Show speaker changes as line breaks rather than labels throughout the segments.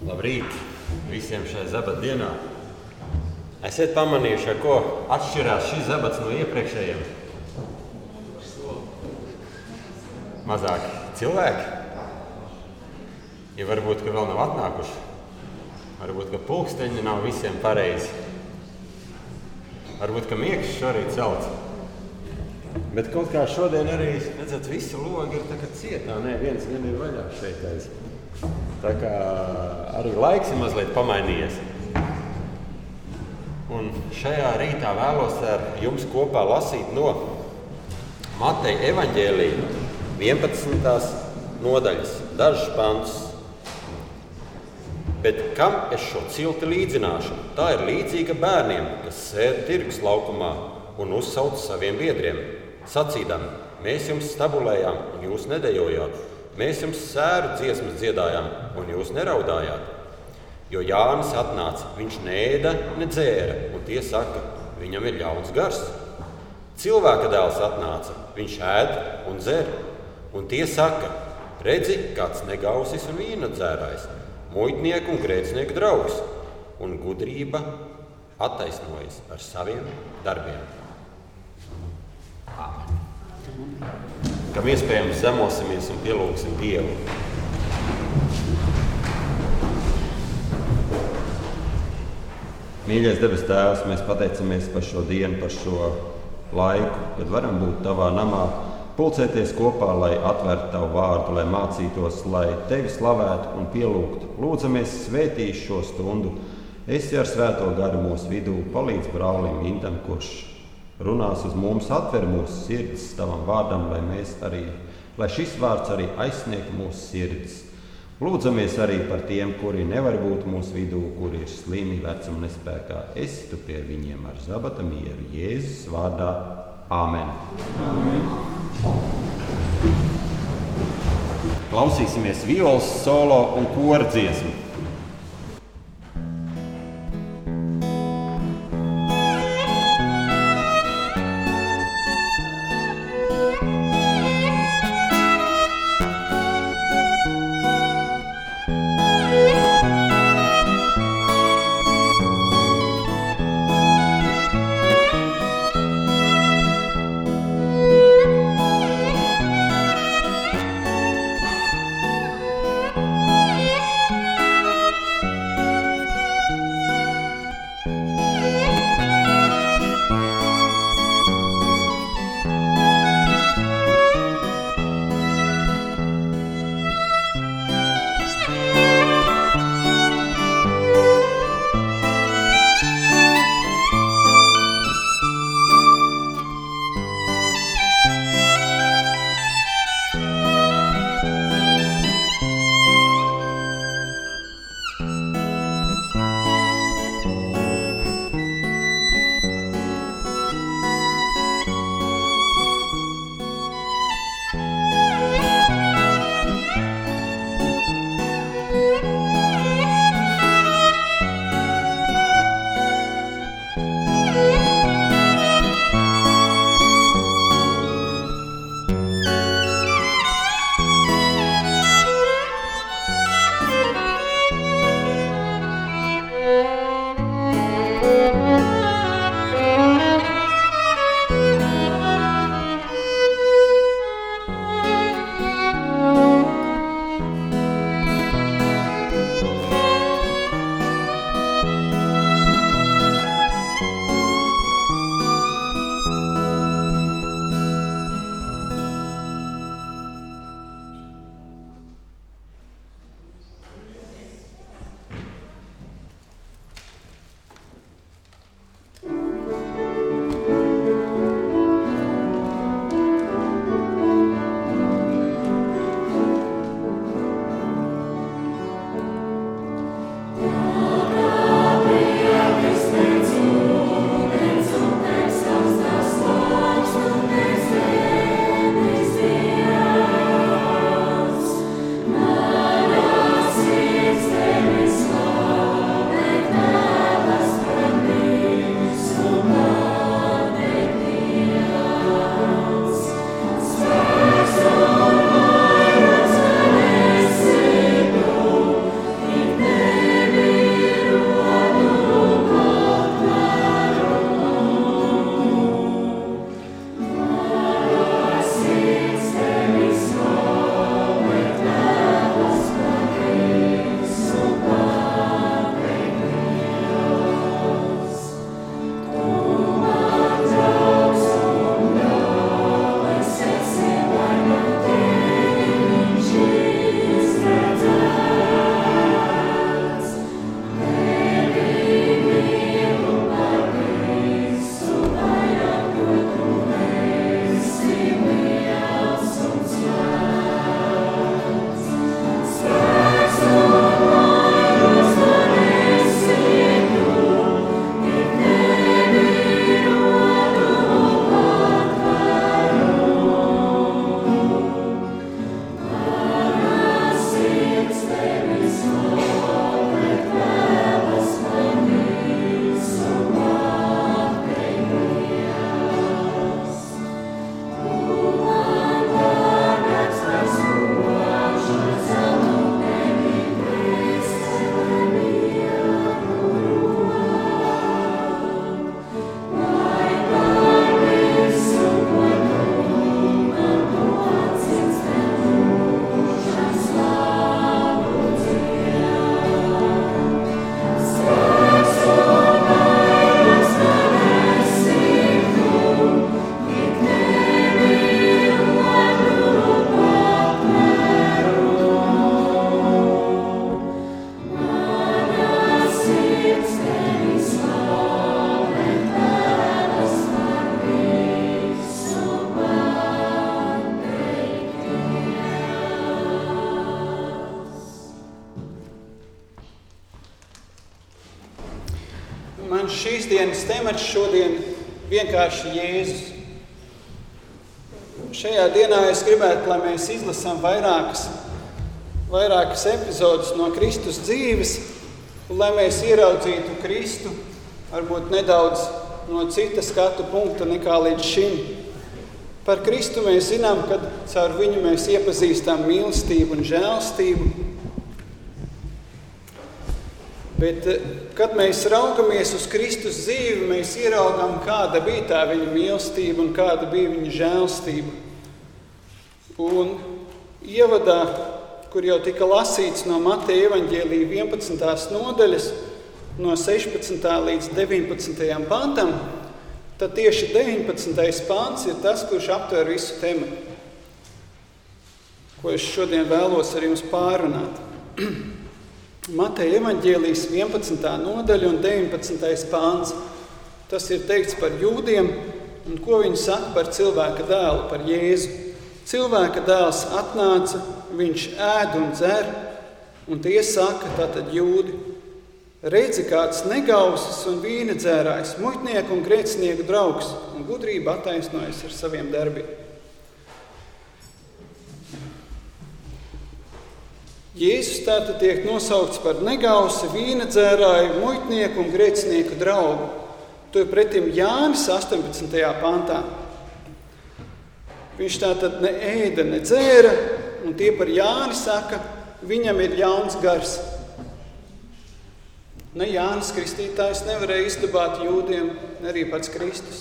Labrīt visiem šai zabata dienā. Esiet pamanījuši, ar ko atšķirās šis zabats no iepriekšējiem? Mazāk cilvēki. Ja varbūt, ka vēl nav atnākuši. Varbūt, ka pulksteņi nav visiem pareizi. Varbūt, ka miegs šorīt celts. Bet kaut kā šodien arī, redzat, visi logi ir tā kā cietā. Nē, viens gan ir vaļā šeit aiz. Tā kā arī laiks ir mazliet pamainījies. Un šajā rītā vēlos ar jums kopā lasīt no Mateja evaņģēlija 11. nodaļas, dažus pantus. Bet kam es šo cilti līdzināšu? Tā ir līdzīga bērniem, kas sēž tirgus laukumā un uzsauc saviem biedriem, sacīdami: mēs jums stabulējām, un jūs nedejojāt. Mēs jums sēru dziesmas dziedājām, un jūs neraudājāt. Jo Jānis atnāca, viņš neēda, nedzēra, un tie saka, viņam ir ļauns gars. Cilvēka dēls atnāca, viņš ēd un dzer, un tie saka, redzi, kāds negausis un vīna dzērājs, muitnieku un grēcinieku draugs, un gudrība attaisnojas ar saviem darbiem. Kam iespējams zemosimies un pielūgsim Dievu. Mīļais debes Tēvs, mēs pateicamies par šo dienu, par šo laiku, kad varam būt Tavā namā, pulcēties kopā, lai atvērtu Tavu vārdu, lai mācītos, lai Tevi slavētu un pielūgtu. Lūdzamies, svētī šo stundu. Esi ar svēto garu mūsu vidū, palīdz brālim Intam, kurš runās uz mums, atver mūsu sirds Tavam vārdam, lai šis vārds arī aizsniegtu mūsu sirds. Lūdzamies arī par tiem, kuri nevar būt mūsu vidū, kuri ir slimi, vecuma nespēkā. Esi tu pie viņiem ar zabata mieru. Jēzus vārdā. Āmen. Klausīsimies violas solo un kora dziesmu.
Man šīs dienas temats šodien vienkārši Jēzus. Šajā dienā es gribētu, lai mēs izlasām vairākas epizodes no Kristus dzīves, un lai mēs ieraudzītu Kristu varbūt nedaudz no cita skatu punkta nekā līdz šim. Par Kristu mēs zinām, ka caur viņu mēs iepazīstam mīlestību un žēlstību. Bet, kad mēs raugamies uz Kristus dzīvi, mēs ieraugām, kāda bija tā viņa mīlestība un kāda bija viņa žēlstība. Un ievadā, kur jau tika lasīts no Mateja evaņģēlija 11. nodaļas, no 16. līdz 19. pantam, tad tieši 19. pants ir tas, kurš aptver visu tematu, ko es šodien vēlos ar jums pārunāt. Mateja evaņģēlijas 11. nodaļa un 19. pāns. Tas ir teikts par jūdiem, un ko viņi saka par cilvēka dēlu, par Jēzu. Cilvēka dēls atnāca, viņš ēd un dzer, un tie saka, tātad jūdi: redzi, kāds negausis un vīna dzērājs, muitnieku un grēcinieku draugs, un gudrība attaisnojas ar saviem darbiem. Jēzus tātad tiek nosaukts par negausi, vīna dzērāju, muitnieku un grēcinieku draugu. To ir pretim Jānis 18. pantā. Viņš tātad ne ēda, ne dzēra, un tie par Jāni saka, viņam ir ļauns gars. Ne Jānis Kristītājs nevarēja izdabāt jūdiem, ne arī pats Kristus.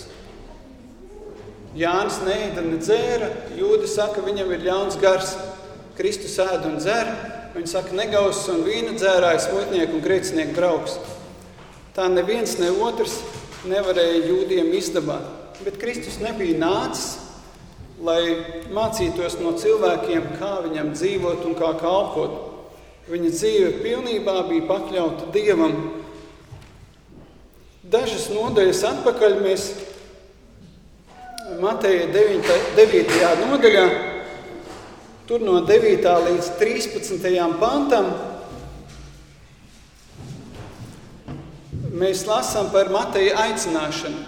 Jānis neēda, ne dzēra, jūdi saka, viņam ir ļauns gars. Kristus ēd un dzer, viņi saka, negausis un vīna dzērājs, muitnieku un grēcinieku draugs. Tā neviens, ne otrs nevarēja jūdiem izdabāt. Bet Kristus nebija nācis, lai mācītos no cilvēkiem, kā viņam dzīvot un kā kalpot. Viņa dzīve pilnībā bija pakļauta Dievam. Dažas nodaļas atpakaļ mēs Mateja 9. nodaļā, tur no 9. līdz 13. pantam, mēs lasām par Mateja aicināšanu.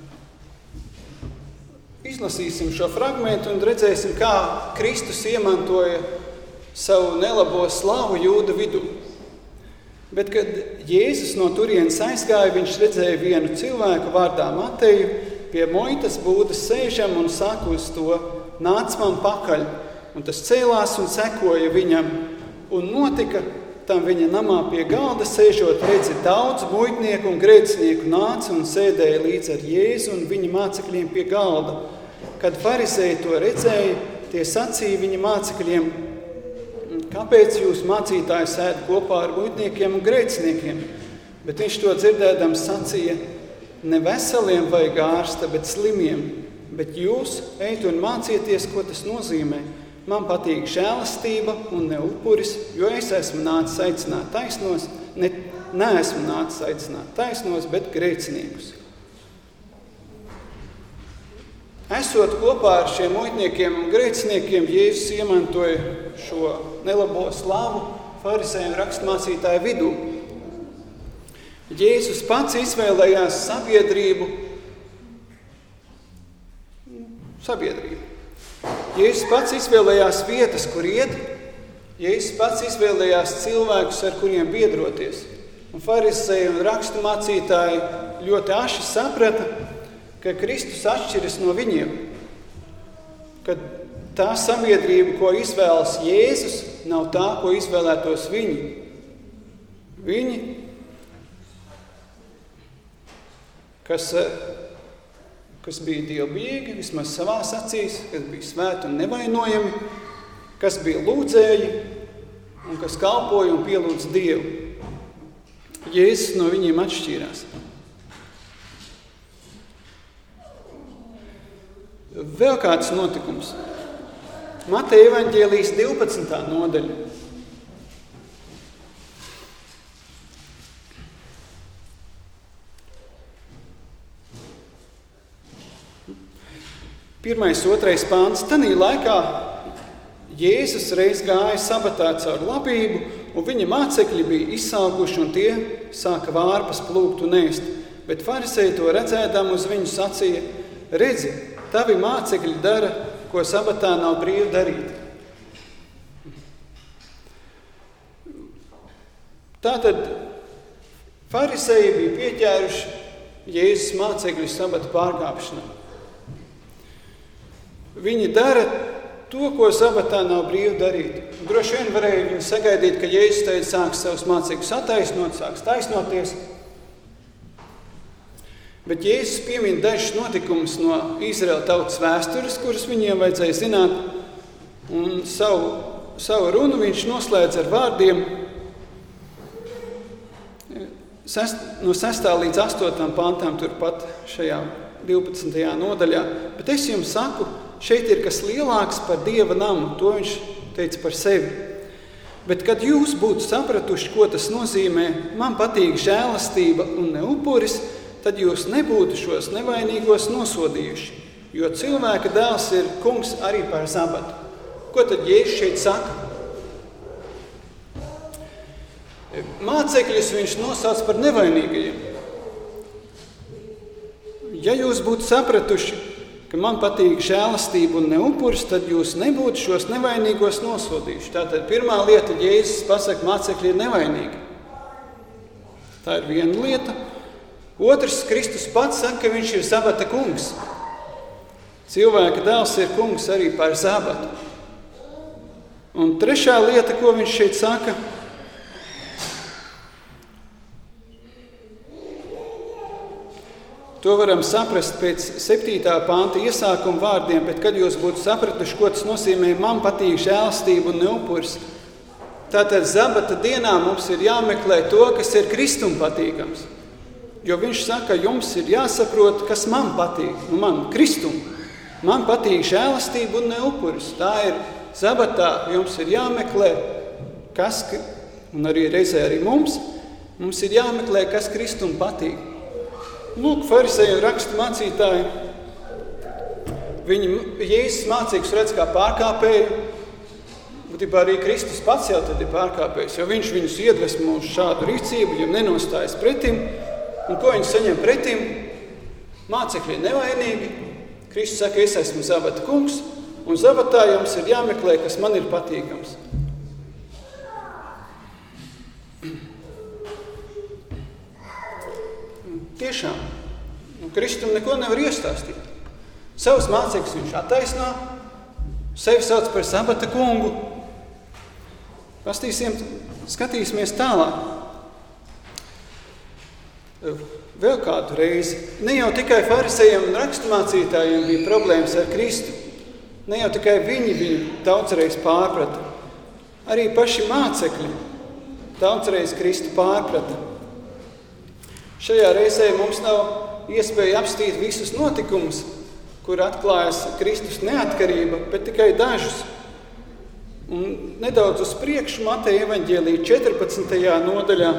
Izlasīsim šo fragmentu un redzēsim, kā Kristus iemantoja savu nelabo slavu jūdu vidū. Bet, kad Jēzus no turienes aizgāja, viņš redzēja vienu cilvēku vārdā Mateju pie muitas būdas sēžam un saka uz to: nāc man pakaļ. Un tas cēlās un sekoja viņam. Un notika tam viņa namā pie galda sēžot, redzi, daudz muitnieku un grēcinieku nāca un sēdēja līdz ar Jēzu un viņa mācekļiem pie galda. Kad farizēji to redzēja, tie sacīja viņa mācekļiem: kāpēc jūs mācītājs ēd kopā ar muitniekiem un grēciniekiem? Bet viņš to dzirdēdams sacīja: ne veseliem vajag ārsta, bet slimiem. Bet jūs ejat un mācieties, ko tas nozīmē. Man patīk žēlastība un ne upuris, jo es esmu nācis aicināt taisnos, neesmu nācis aicināt taisnos, bet grēciniekus. Esot kopā ar šiem muitniekiem un grēciniekiem, Jēzus iemantoja šo nelabo slavu farizēju un rakstmācītāju vidū. Jēzus pats izvēlējās sabiedrību. Jēzus pats izvēlējās vietas, kur iet. Jēzus pats izvēlējās cilvēkus, ar kuriem biedroties. Un farizēji un raksturmācītāji ļoti aši saprata, ka Kristus atšķiras no viņiem. Ka tā sabiedrība, ko izvēlas Jēzus, nav tā, ko izvēlētos viņi. Viņi, kas bija dievbijīgi, vismaz savās acīs, kas bija svēti un nevainojami, kas bija lūdzēji un kas kalpoja un pielūdz Dievu. Jēzus no viņiem atšķīrās. Vēl kāds notikums. Mateja evaņģēlijas 12. nodaļa. Pirmais, 2. pāns. Tanī laikā Jēzus reiz gāja sabatā caur labību, un viņa mācekļi bija izsalkuši, un tie sāka vārpas plūgt un ēst. Bet farisēji to redzēdam uz viņu sacīja: redzi, tavi mācekļi dara, ko sabatā nav brīvi darīt. Tātad farisēji bija pieķēruši Jēzus mācekļu sabata pārkāpšanā. Viņi dara to, ko sabatā nav brīvi darīt. Droši vien varēja viņi sagaidīt, ka Jēzus teica, sāks savus mācekļus attaisnot, sāks taisnoties. Bet Jēzus piemin dažus notikumus no Izraēla tautas vēstures, kuras viņiem vajadzēja zināt, un savu runu viņš noslēdz ar vārdiem no 6. līdz 8. pantam, turpat šajā 12. nodaļā. Bet es jums saku, šeit ir kas lielāks par Dieva namu, to viņš teica par sevi. Bet, kad jūs būtu sapratuši, ko tas nozīmē, man patīk žēlastība un ne upuris, tad jūs nebūtu šos nevainīgos nosodījuši, jo cilvēka dēls ir kungs arī par sabatu. Ko tad Jēzus šeit saka? Mācekļus viņš nosauc par nevainīgajiem. Ja jūs būtu sapratuši, ka man patīk žēlastība un ne upuris, tad jūs nebūtu šos nevainīgos nosodījuši. Tātad pirmā lieta, Jēzus pasaka, mācekļi ir nevainīgi. Tā ir viena lieta. Otrs, Kristus pats saka, ka viņš ir sabata kungs. Cilvēka dēls ir kungs arī par sabatu. Un trešā lieta, ko viņš šeit saka, to varam saprast pēc 7. panta iesākuma vārdiem, bet kad jūs būtu sapratuši, ko tas nozīmē, man patīk žēlastība un neupuris. Tātad sabata dienā mums ir jāmeklē to, kas ir Kristum patīkams. Jo viņš saka, jums ir jāsaprot, kas man patīk. Man, Kristum, man patīk žēlastība un neupuris. Tā ir sabatā, jums ir jāmeklē, kas, un arī reizē arī mums ir jāmeklē, kas Kristum patīk. Lūk, farisēji un rakstu mācītāji, viņi Jēzus mācīgus redz kā pārkāpēju, bet arī Kristus pats jau tad ir pārkāpējis, jo viņš viņus iedvesmo uz šādu rīcību, ja nenostājas pretim. Un ko viņi saņem pretim? Mācekļi ir nevainīgi. Kristus saka, es esmu sabata kungs, un sabatā jums ir jāmeklē, kas man ir patīkams. Tiešām, Kristum neko nevar iestāstīt. Savus mācekļus viņš attaisno, sevi sauc par sabata kungu. Skatīsimies tālāk. Vēl kādu reizi. Ne jau tikai farisējiem un raksturmācītājiem bija problēmas ar Kristu. Ne jau tikai viņi daudzreiz pārprata. Arī paši mācekļi daudzreiz Kristu pārprata. Šajā reizē mums nav iespēja apstīt visus notikumus, kur atklājas Kristus neatkarība, bet tikai dažus. Un nedaudz uz priekšu Mateja evaņģēlija 14. nodaļā.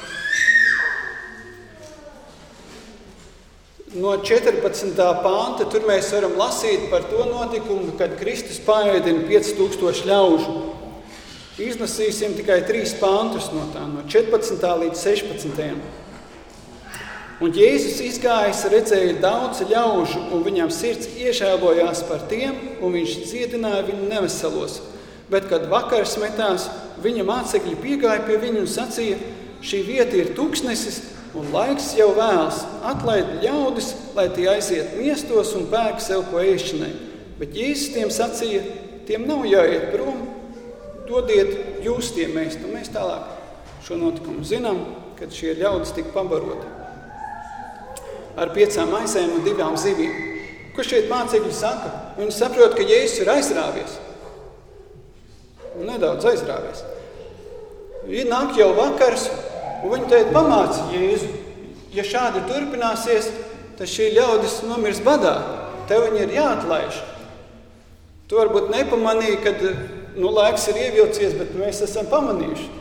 No 14. panta tur mēs varam lasīt par to notikumu, kad Kristus paēdina 5000 ļaužu. Izlasīsim tikai 3 pantus no tā, no 14. līdz 16. Un Jēzus izgājis, redzēja daudz ļaužu, un viņam sirds iežēlojās par tiem, un viņš dziedināja viņu neveselos. Bet, kad vakars metās, viņa mācekļi piegāja pie viņu un sacīja, šī vieta ir tuksnesis, un laiks jau vēls. Atlaid ļaudis, lai tie aiziet miestos un pērk sev ko ēšanai. Bet Jēzus tiem sacīja, tiem nav jāiet prom, dodiet jūs tiem ēst. Un mēs tālāk šo notikumu zinām, kad šie ļaudis tika pabaroti ar 5 maizēm un 2 zivīm. Ko šeit mācekļi saka? Viņi saprot, ka Jēzus ir aizrāvies. Un nedaudz aizrāvies. Nāk jau vakars, un viņi teikt, pamāca Jēzu. Ja šādi turpināsies, tad šī ļaudis nomirs badā. Tev viņi ir jāatlaiž. Tu varbūt nepamanīji, kad laiks ir ievilcies, bet mēs esam pamanījuši.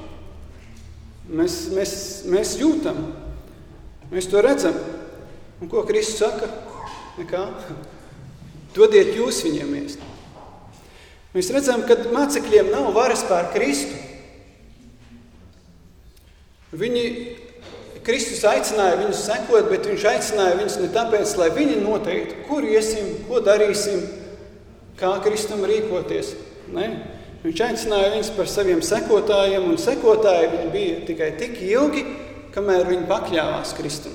Mēs jūtam. Mēs to redzam. Un ko Kristus saka? Nekā? Dodiet jūs viņiem ēst. Mēs redzam, ka mācekļiem nav varas pār Kristu. Kristus aicināja viņus sekot, bet viņš aicināja viņus ne tāpēc, lai viņi noteiktu, kur iesim, ko darīsim, kā Kristum rīkoties. Ne? Viņš aicināja viņus par saviem sekotājiem, un sekotāji viņi bija tikai tik ilgi, kamēr viņi pakļāvās Kristum.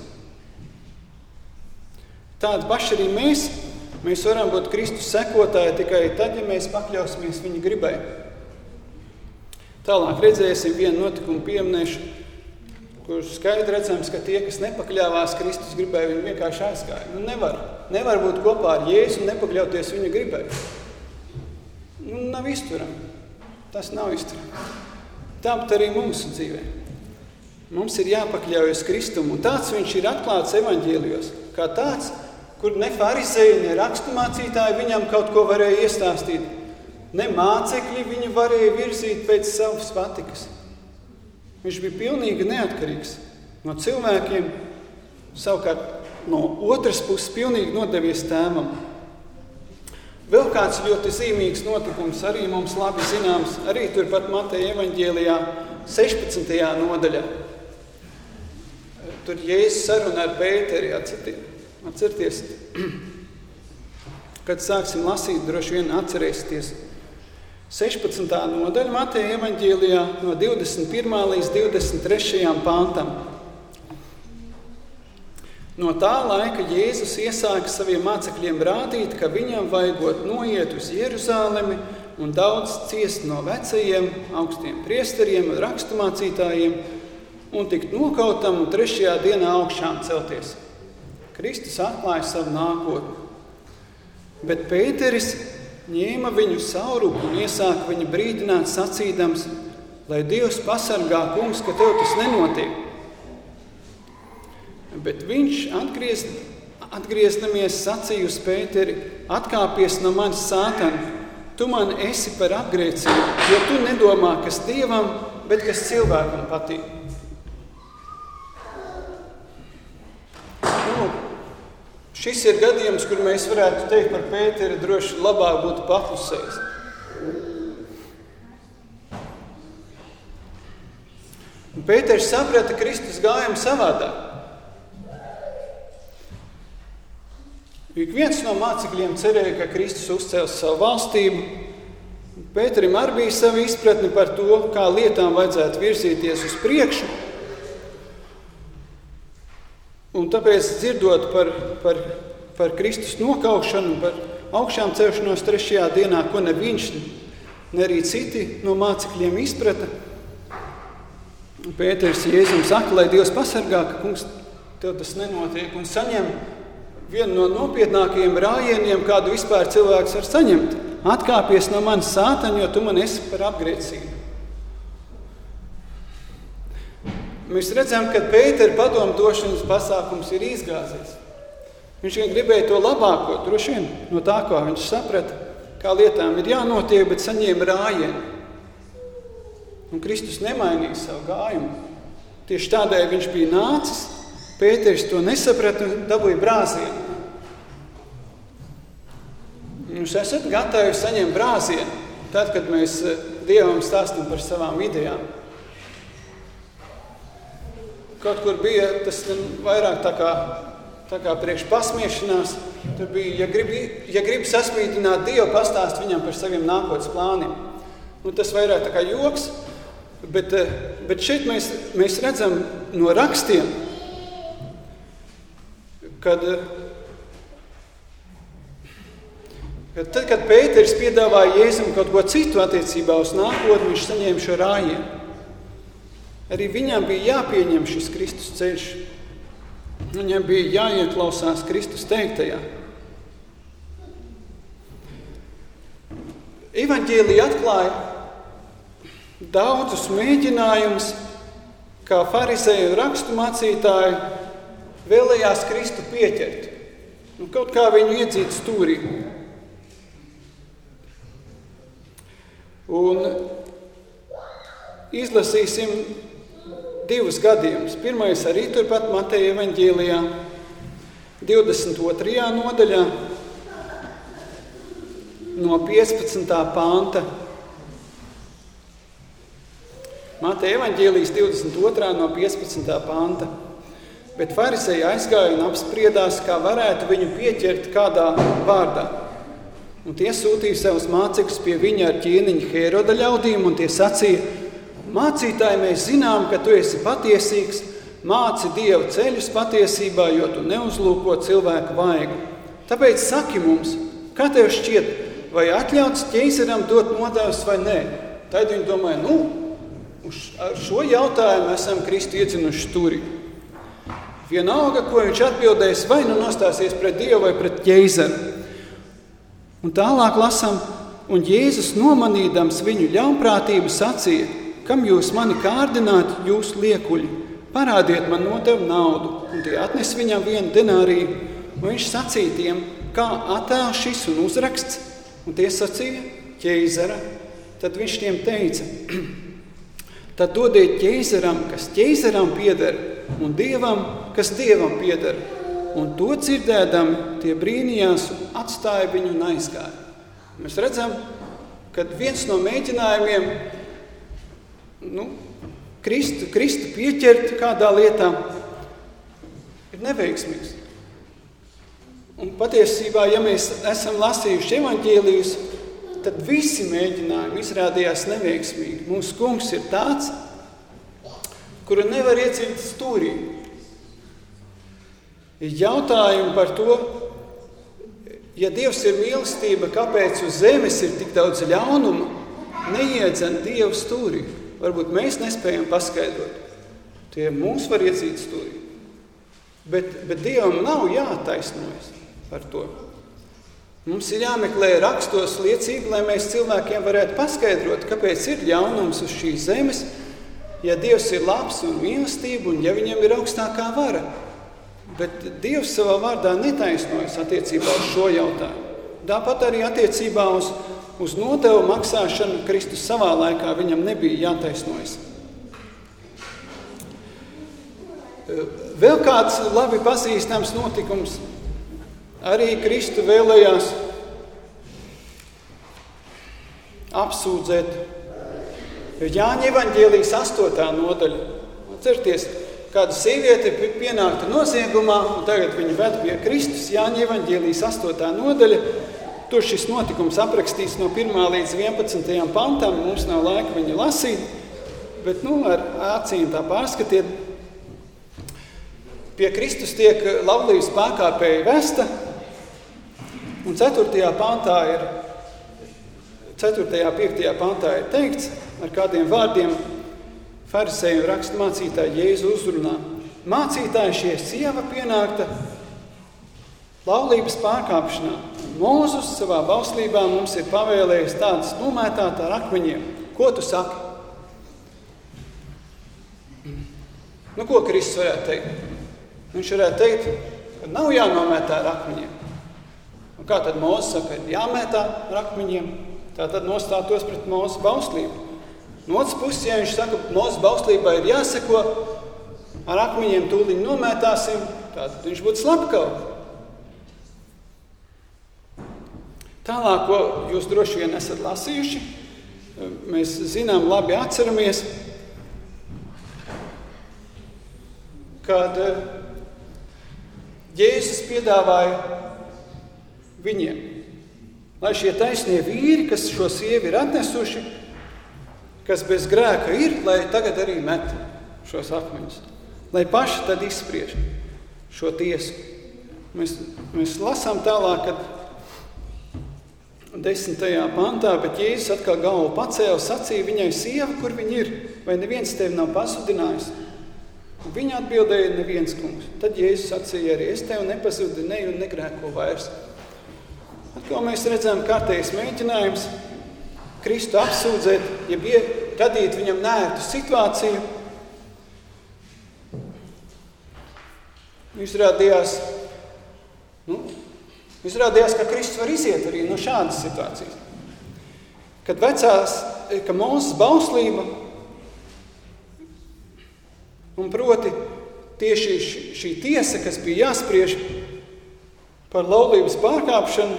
Tādi paši arī mēs varam būt Kristus sekotāji tikai tad, ja mēs pakļausimies viņa gribai. Tālāk redzēsim vienu notikumu pieminēšu, kur skaidri redzams, ka tie, kas nepakļāvās Kristus gribai, viņi vienkārši aizgāja. Nevar būt kopā ar Jēzu un nepakļauties viņa gribai. Nav izturami. Tas nav izturami. Tāpat arī mums dzīvē. Mums ir jāpakļaujas Kristum, un tāds viņš ir atklāts evaņģēlijos, kā tāds, kur ne fariseji, ne raksturmācītāji viņam kaut ko varēja iestāstīt, ne mācekļi viņu varēja virzīt pēc savas patikas. Viņš bija pilnīgi neatkarīgs no cilvēkiem, savukārt no otras puses pilnīgi nodevies tēvam. Vēl kāds ļoti zīmīgs notikums, arī mums labi zināms, arī turpat Mateja evaņģēlijā 16. nodaļā. Tur Jēzus saruna ar Pēteri, atcerieties, kad sāksim lasīt, droši vien atcerēsieties. 16. nodaļa Mateja evaņģēlijā no 21. līdz 23. pantam. No tā laika Jēzus iesāka saviem mācekļiem rādīt, ka viņam vajagot noiet uz Jeruzalemi un daudz ciest no vecajiem, augstiem priesteriem un raksturmācītājiem un tikt nokautam un 3. dienā augšām celties. Kristus atklāja savu nākotni. Bet Pēteris ņēma viņu saurupu un iesāka viņu brīdināt sacīdams, lai Dievs pasargā, kungs, ka tev tas nenotiek. Bet viņš atgriezdamies sacīja uz Pēteri, atkāpies no manis Sātana, tu man esi par apgrēcību, jo tu nedomā, kas Dievam, bet kas cilvēkam patīk. Šis ir gadījums, kur mēs varētu teikt par Pēteri, droši labāk būtu paklusējis. Pēteris saprata Kristus gājumu savādāk. Ik viens no mācekļiem cerēja, ka Kristus uzcels savu valstību. Pēterim arī bija sava izpratne par to, kā lietām vajadzētu virzīties uz priekšu. Un tāpēc dzirdot par Kristus nokaušanu, par augšām celšanos 3. dienā, ko ne viņš, ne arī citi no mācekļiem izprata, Pēteris Jēzum saka, lai Dievs pasargā, ka kungs, tev tas nenotiek, un saņem vienu no nopietnākajiem rājieniem, kādu vispār cilvēks var saņemt. Atkāpies no manis Sātana, jo tu man esi par apgrēcību. Mēs redzam, ka Pētera padomu došanas pasākums ir izgāzies. Viņš vien gribēja to labāko, droši vien no tā, kā viņš saprata, kā lietām ir jānotiek, bet saņēma rājienu. Un Kristus nemainīja savu gājumu. Tieši tādēļ viņš bija nācis, Pēteris to nesaprata un dabūja brāzienu. Jūs esat gatavi saņemt brāzienu, tad, kad mēs Dievam stāstam par savām idejām. Kaut kur bija tas vairāk tā kā priekš pasmiešanās. Tur bija, ja gribi sasmīdināt Dievu, pastāst viņam par saviem nākotnes plāniem. Tas vairāk tā kā joks, bet šeit mēs redzam no rakstiem, kad tad, kad Pēteris piedāvāja Jēzum kaut ko citu attiecībā uz nākotni, viņš saņēma šo rājienu. Arī viņam bija jāpieņem šis Kristus ceļš. Viņam bija jāieklausās Kristus teiktajā. Evaņģēlija atklāja daudzus mēģinājumus, kā farizēji un raksturmācītāji vēlējās Kristu pieķert. Kaut kā viņu iedzīt stūrī. Un izlasīsim 2 gadījumus. Pirmais arī turpat Mateja evaņģēlijā, 22. nodaļā, no 15. panta. Mateja evaņģēlijas 22. no 15. panta. Bet fariseji aizgāja un apspriedās, kā varētu viņu pieķert kādā vārdā. Un tie sūtīja savus mācekļus pie viņa ar ķīniņa Hēroda ļaudīm, un tie sacīja: Mācītāji, mēs zinām, ka tu esi patiesīgs, māci Dieva ceļus patiesībā, jo tu neuzlūko cilvēku vaigu. Tāpēc saki mums, kā tev šķiet, vai atļauts ķeisaram dot nodevas vai nē? Tad viņi domāja, ar šo jautājumu esam Kristu iedzinuši stūrī. Vienalga, ko viņš atbildēs, vai nu nostāsies pret Dievu vai pret ķeisaru. Un tālāk lasam, un Jēzus nomanīdams viņu ļaunprātību sacīja: Kam jūs mani kārdināt, jūs liekuļi? Parādiet man nodevu naudu. Un tie atnes viņam 1 denāriju. Un viņš sacīja tiem, kā attēls šis un uzraksts. Un tie sacīja: ķeizara. Tad viņš tiem teica: Tad dodiet ķeisaram, kas ķeisaram pieder, un Dievam, kas Dievam pieder. Un to dzirdēdami tie brīnījās un atstāja viņu un aizgāja. Mēs redzam, ka viens no mēģinājumiem Kristu pieķert kādā lietā ir neveiksmīgs. Un patiesībā, ja mēs esam lasījuši evaņģēlijus, tad visi mēģinājumi izrādījās neveiksmīgi. Mūsu kungs ir tāds, kuru nevar iedzīt stūrī. Ir jautājumi par to, ja Dievs ir mīlestība, kāpēc uz zemes ir tik daudz ļaunuma, neiedzen Dievu stūrī. Varbūt mēs nespējam paskaidrot. Tie mūs var iedzīt stūrī. Bet Dievam nav jātaisnojas par to. Mums ir jāmeklē rakstos liecība, lai mēs cilvēkiem varētu paskaidrot, kāpēc ir ļaunums uz šīs zemes, ja Dievs ir labs un mīlestība un ja viņam ir augstākā vara. Bet Dievs savā vārdā netaisnojas attiecībā uz šo jautājumu. Tāpat arī attiecībā uz nodevu maksāšanu Kristus savā laikā viņam nebija jātaisnojas. Vēl kāds labi pazīstams notikums. Arī Kristu vēlējās apsūdzēt. Jāņa evaņģēlijas 8. nodaļa. Atcerieties, kāda sieviete pienākta noziegumā, un tagad viņa ved pie Kristus. Jāņa evaņģēlijas 8. nodaļa. Tur šis notikums aprakstīts no 1. līdz 11. pantam. Mums nav laika viņu lasīt, bet ar acīm tā pārskatiet. Pie Kristus tiek laulības pārkāpēja vesta, un 4. 5. pantā ir teikts, ar kādiem vārdiem fariseju un raksturmācītāji Jēzu uzrunā. Mācītāji, šie sieva pienākta laulības pārkāpšanā. Mūzus savā bauslībā mums ir pavēlējis tādas nomētāt ar akmeņiem. Ko tu saki? Ko Kristus varētu teikt? Viņš varētu teikt, ka nav jānomētā ar akmeņiem. Un kā tad Mūzes saka, ir jāmētā ar akmeņiem? Tā tad nostātos pret Mūzes bauslību. No otras puses, ja viņš saka, ka Mūzes bauslībā ir jāseko, ar akmeņiem tūliņ nomētāsim, tad viņš būtu slepkavs. Tālāk, ko jūs droši vien esat lasījuši, mēs zinām, labi atceramies, kad Jēzus piedāvāja viņiem, lai šie taisnie vīri, kas šo sievi ir atnesuši, kas bez grēka ir, lai tagad arī met šos akmeņus, lai paši tad izspriež šo tiesu. Mēs lasām tālāk, kad 10. pantā, bet Jēzus atkal galvu pacēla, sacīja viņai: sieva, kur viņa ir, vai neviens tevi nav pazudinājis? Un viņa atbildēja: neviens, kungs. Tad Jēzus sacīja arī: es tevi nepazudināju un negrēko vairs. Atkal mēs redzam kārtējs mēģinājums Kristu apsūdzēt, ja radīt viņam neērtu situāciju. Izrādījās, ka Kristus var iziet arī no šādas situācijas. Kad Mūzes bauslība, un proti tieši šī tiesa, kas bija jāspriež par laulības pārkāpšanu,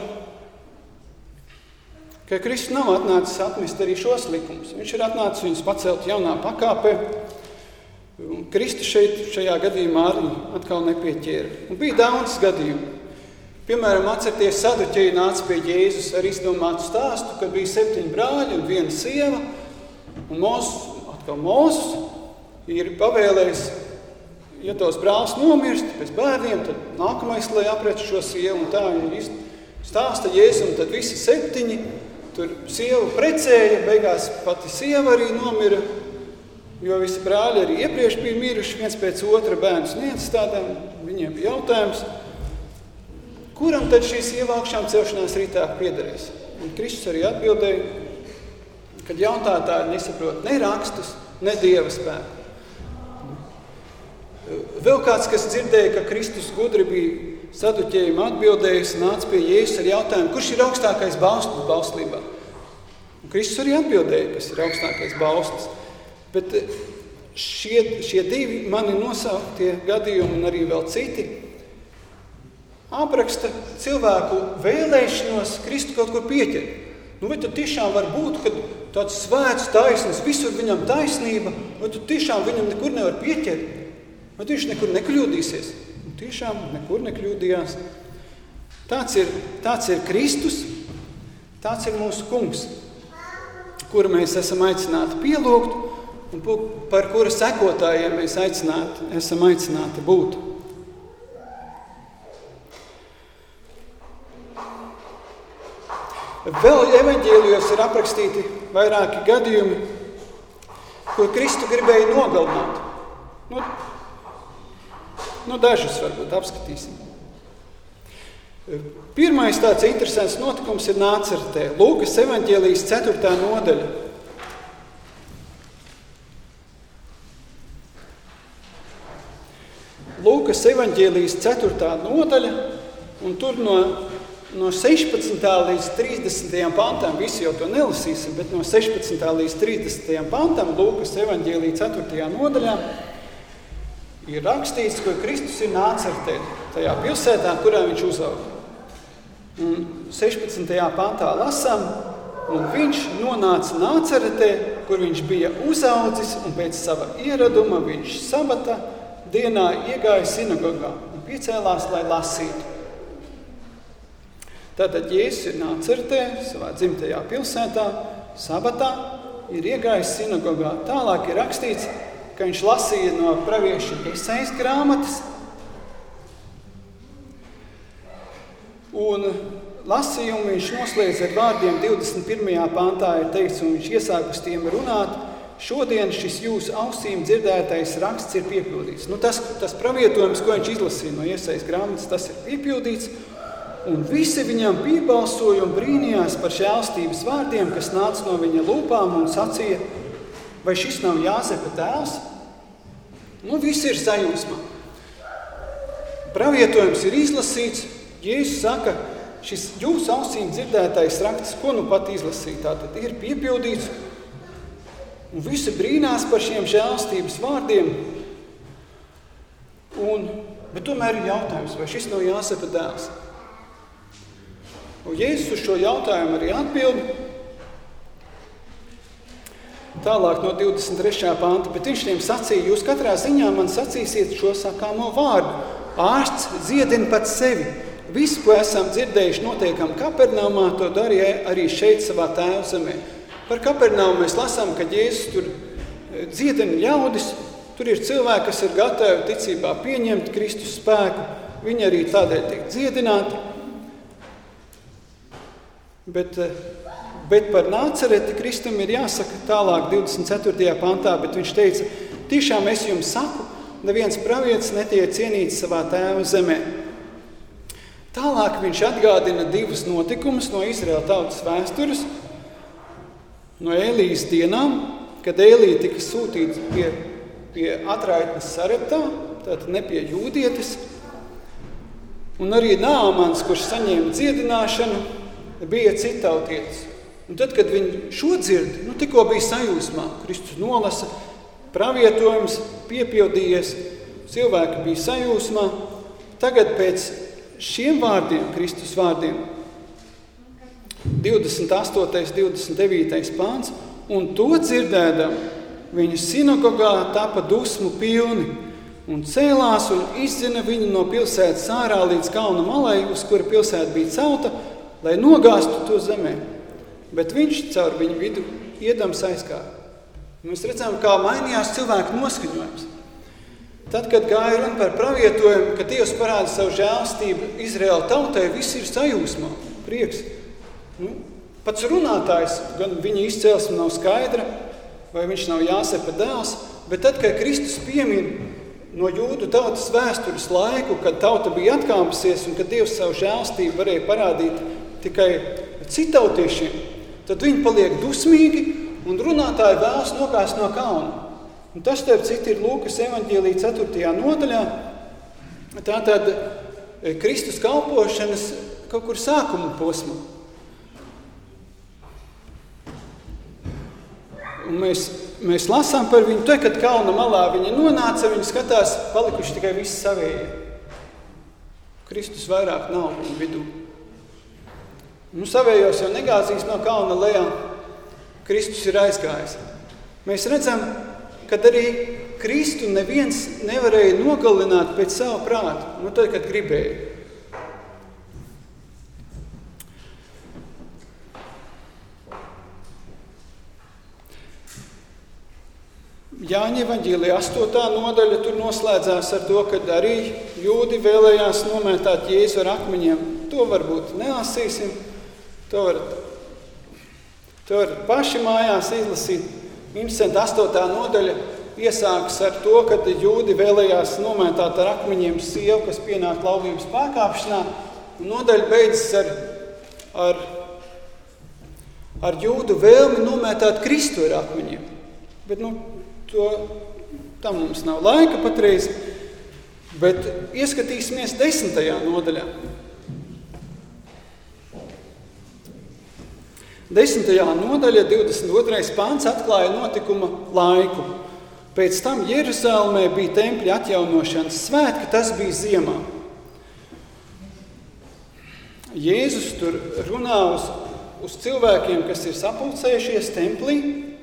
ka Kristus nav atnācis atmest arī šos likumus. Viņš ir atnācis viņus pacelt jaunā pakāpē, Kristus šajā gadījumā arī atkal nepieķēra. Un bija daudz gadījumu. Piemēram, atcerieties, saduķeji nāca pie Jēzus ar izdomātu stāstu, kad bija 7 brāļi un 1 sieva. Un Mozus ir pavēlējis, ja tos brālis nomirst pēc bērniem, tad nākamais, lai aprec šo sievu. Un tā viņi stāsta Jēzum, tad visi 7 tur sievu precēja, beigās pati sieva arī nomira, jo visi brāļi arī iepriekš bija miruši, viens pēc otra bērns neatstādām. Viņiem bija jautājums, kuram tad šī sieva augšām celšanās rītā piederēs? Un Kristus arī atbildēja, kad jautātāji nesaprot ne rakstus, ne Dieva spēku. Vēl kāds, kas dzirdēja, ka Kristus gudri bija saduķējiem atbildējis, nāca pie Jēzus ar jautājumu, kurš ir augstākais bauslis bauslībā? Un Kristus arī atbildēja, kas ir augstākais bauslis. Bet šie 2 mani nosauktie gadījumi un arī vēl citi apraksta cilvēku vēlēšanos Kristu kaut kur pieķert. Vai tad tiešām var būt, ka tāds svēts, taisnīgs, visur viņam taisnība, vai tu tiešām viņam nekur nevar pieķert? Vai viņš nekur nekļūdīsies? Un tiešām nekur nekļūdījās. Tāds ir Kristus, tāds ir mūsu kungs, kuru mēs esam aicināti pielūgt un par kura sekotājiem mēs esam aicināti būt. Vēl evaņģēlijos ir aprakstīti vairāki gadījumi, ko Kristu gribēja nogalināt. Dažus varbūt apskatīsim. Pirmais tāds interesants notikums ir Nāceretē. Lūkas evaņģēlijas 4. nodaļa. Lūkas evaņģēlijas 4. nodaļa, un tur no 16. līdz 30. pantam, visi jau to nelasīsim, bet no 16. līdz 30. pantam Lūkas evaņģēlija 4. nodaļā ir rakstīts, ka Kristus ir Nāceretē, tajā pilsētā, kurā viņš uzauga. Un 16. pantā lasām, un viņš nonāca Nāceretē, kur viņš bija uzaudzis, un pēc sava ieraduma viņš sabata dienā iegāja sinagogā un piecēlās, lai lasītu. Tātad Jēzus ir Nāceretē, savā dzimtajā pilsētā, sabatā, ir iegājis sinagogā. Tālāk ir rakstīts, ka viņš lasīja no pravieša Esaijas grāmatas. Un lasījumu viņš noslēdz ar vārdiem 21. pantā ir teikts, un viņš iesāk uz tiem runāt, šodien šis jūsu ausīm dzirdētais raksts ir piepildīts. Tas pravietojums, ko viņš izlasīja no Esaijas grāmatas, tas ir piepildīts. Un visi viņam piebalsoja un brīnījās par žēlstības vārdiem, kas nāca no viņa lūpām un sacīja, vai šis nav Jāzepa tēls? Visi ir sajūsmā. Pravietojums ir izlasīts, Jēzus saka, šis jūsu ausīm dzirdētais raksts, ko pat izlasīja, tātad ir piepildīts, un visi brīnās par šiem žēlstības vārdiem. Bet tomēr ir jautājums, vai šis nav Jāzepa dēls? Un Jēzus uz šo jautājumu arī atbild. Tālāk no 23. panta, bet viņš tiem sacīja, jūs katrā ziņā man sacīsiet šo sakāmo vārdu. Ārsts dziedina pats sevi. Visu, ko esam dzirdējuši notiekam Kapernaumā, to darīja arī šeit savā tēva zemē. Par Kapernaumu mēs lasām, ka Jēzus tur dziedina ļaudis. Tur ir cilvēki, kas ir gatavi ticībā pieņemt Kristus spēku. Viņi arī tādēļ tiek dziedināti. Bet par Nācereti Kristum ir jāsaka tālāk 24. pantā, bet viņš teica, tiešām es jums saku, neviens pravietis netiek cienīts savā tēva zemē. Tālāk viņš atgādina 2 notikumus no Izraēla tautas vēstures, no Ēlijas dienām, kad Ēlija tika sūtīts pie atraitnes Sareptā, tātad ne pie jūdietes, un arī Nāmans, kurš saņēma dziedināšanu, bija citautietis. Un tad, kad viņi šo dzird, tikko bija sajūsmā, Kristus nolasa, pravietojums piepildījies, cilvēki bija sajūsmā. Tagad pēc šiem vārdiem, Kristus vārdiem, 28. 29. pāns, un to dzirdēdam, viņu sinagogā tapa dusmu pilni un cēlās un izdzina viņu no pilsētas ārā līdz kalna malai, uz kura pilsēta bija celta, lai nogāstu to zemē. Bet viņš caur viņu vidu iedams aizgāja. Mēs redzam, kā mainījās cilvēku noskaņojums. Tad, kad gāja runa par pravietojumu, kad Dievs parāda savu žēlstību Izraēla tautai, viss ir sajūsmā, prieks. Pats runātājs, gan viņa izcelsme nav skaidra, vai viņš nav Jāsepa dēls, bet tad, kad Kristus piemin no jūdu tautas vēstures laiku, kad tauta bija atkāpusies un kad Dievs savu žēlstību varēja parādīt tikai citautiešiem, tad viņi paliek dusmīgi un runātāji vēlas nogāzt no kalna. Un tas, starp citu, ir Lūkas evaņģēlija 4. nodaļā. Tātad Kristus kalpošanas kaut kur sākuma posmā. Un mēs lasām par viņu, tad, kad kalna malā viņa nonāca, viņa skatās, palikuši tikai visi savējie. Kristus vairāk nav viņu vidū. Savējos jau negāzīs no kalna lejā, Kristus ir aizgājis. Mēs redzam, kad arī Kristu neviens nevarēja nogalināt pēc savu prātu, tad, kad gribēja. Jāņa evaņģēlija 8. nodaļa tur noslēdzās ar to, kad arī jūdi vēlējās nomētāt Jēzu ar akmeņiem. To varbūt nelasīsim, to var paši mājās izlasīt. Interesanti, 8. nodaļa iesākas ar to, kad jūdi vēlējās nomētāt ar akmeņiem sievu, kas pienāk laulības pārkāpšanā, un nodaļa beidzas ar jūdu vēlmi nomētāt Kristu ar akmeņiem. Bet, tam mums nav laika patreiz, bet ieskatīsimies 10. nodaļā. 10. nodaļa, 22. pants atklāja notikuma laiku. Pēc tam Jeruzalemē bija tempļa atjaunošanas svētki, tas bija ziemā. Jēzus tur runā uz cilvēkiem, kas ir sapulcējušies templī.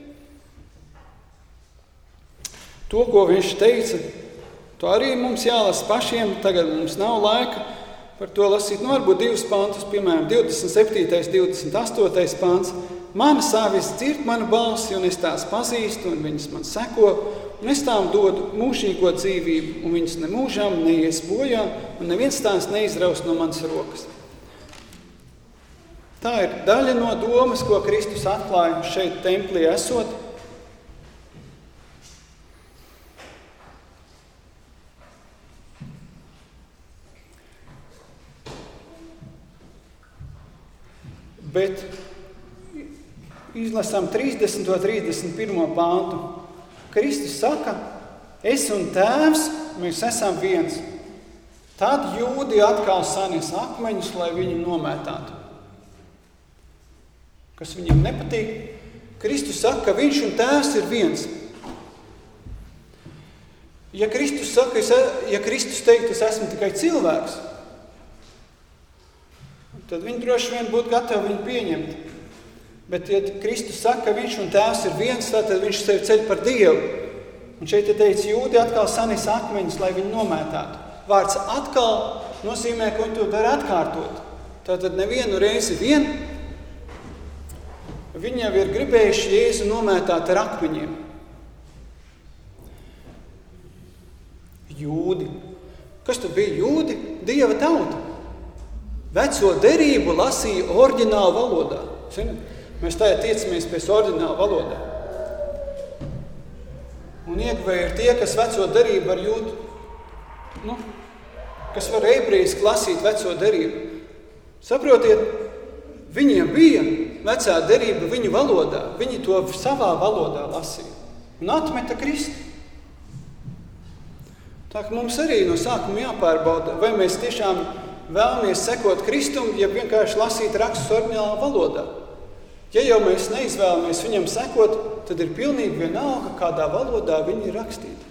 To, ko viņš teica, to arī mums jālasa pašiem, tagad mums nav laika par to lasīt. Varbūt 2 pantus, piemēram, 27. 28. pants. Mana savis dzird manu balsi, un es tās pazīstu, un viņas man seko, un es tām dodu mūžīgo dzīvību, un viņas nemūžām neies bojā, un neviens tās neizraus no manas rokas. Tā ir daļa no domas, ko Kristus atklāja šeit templī esot. Bet izlasām 30. 31. pāntu. Kristus saka, es un tēvs, mēs esam viens. Tad jūdi atkal sanes akmeņus, lai viņu nomētātu. Kas viņam nepatīk? Kristus saka, ka viņš un tēvs ir viens. Ja Kristus teikt, es esmu tikai cilvēks, tad viņi droši vien būtu gatavi viņu pieņemt. Bet, ja Kristus saka, ka viņš un tēvs ir viens, tad viņš sevi ceļ par Dievu. Un šeit ir teicis, jūdi atkal sanis akmeņus, lai viņu nomētātu. Vārds atkal nozīmē, ka viņi to dara atkārtot. Tātad nevienu reizi vien viņi jau ir gribējuši Jēzu nomētāt ar akmeņiem. Jūdi. Kas tad bija jūdi? Dieva tauta. Veco derību lasīja oriģinālu valodā. Mēs tagad tiecamies pēc oriģinālu valodā. Un ieguvēji ir tie, kas veco derību var jūt, kas var ebrejiski lasīt veco derību. Saprotiet, viņiem bija vecā derība viņu valodā. Viņi to savā valodā lasīja. Un atmeta Kristu. Tā ka mums arī no sākuma jāpārbauda, vai mēs tiešām vēlamies sekot Kristum, ja vienkārši lasīt rakstus oriģinālā valodā. Ja jau mēs neizvēlamies viņam sekot, tad ir pilnīgi vienalga, kādā valodā viņi ir rakstīti.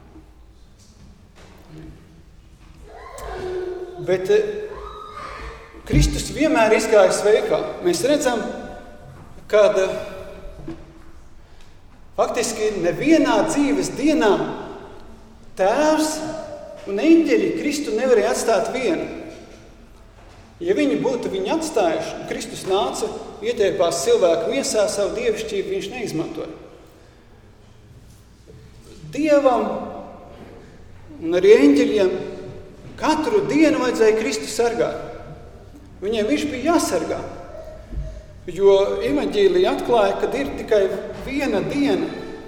Bet Kristus vienmēr izgāja sveikā. Mēs redzam, kad Faktiski nevienā dzīves dienā Tēvs un eņģeļi Kristu nevarēja atstāt vienu. Ja viņi būtu viņu atstājuši, un Kristus nāca, ietiepās cilvēku miesā, savu dievišķību viņš neizmantoja. Dievam un arī eņģeļiem katru dienu vajadzēja Kristu sargāt. Viņiem viņš bija jāsargā. Jo evaņģēlija atklāja, ka ir tikai viena diena.